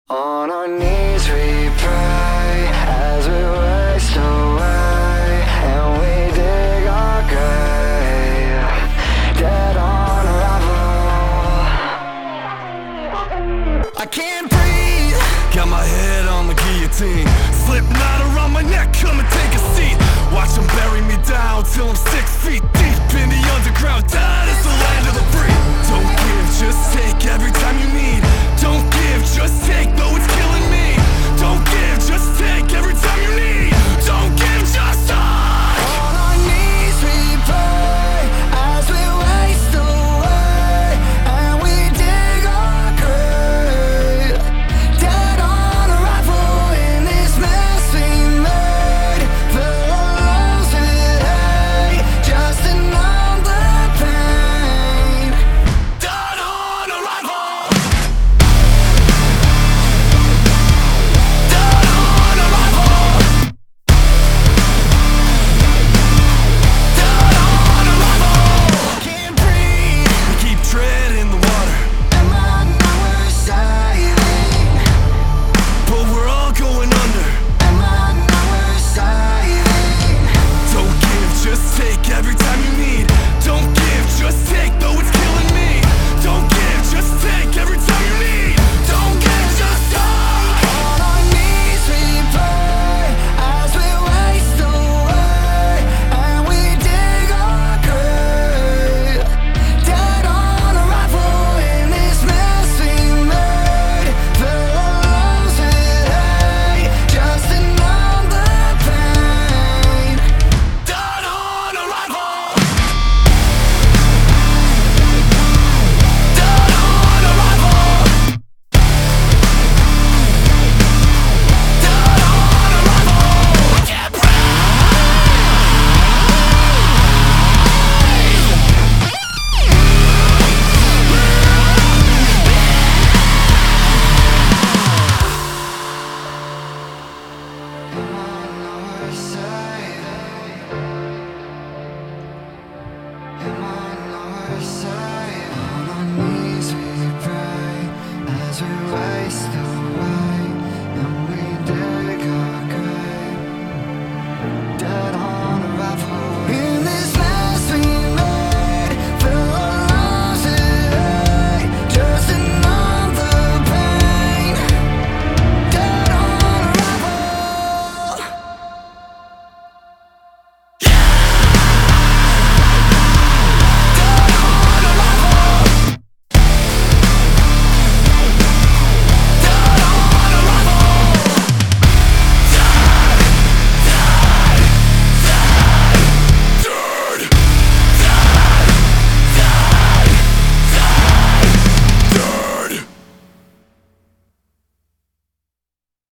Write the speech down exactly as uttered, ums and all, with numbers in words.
On our knees we pray as we waste away, and we dig our grave, dead on arrival. I can't breathe. Got my head on the guillotine, Slipknot around my neck, come and take a seat. Watch them bury me down till I'm six feet deep in the underground. That is the land of the free. Don't give, just take every time you need. Don't give, just take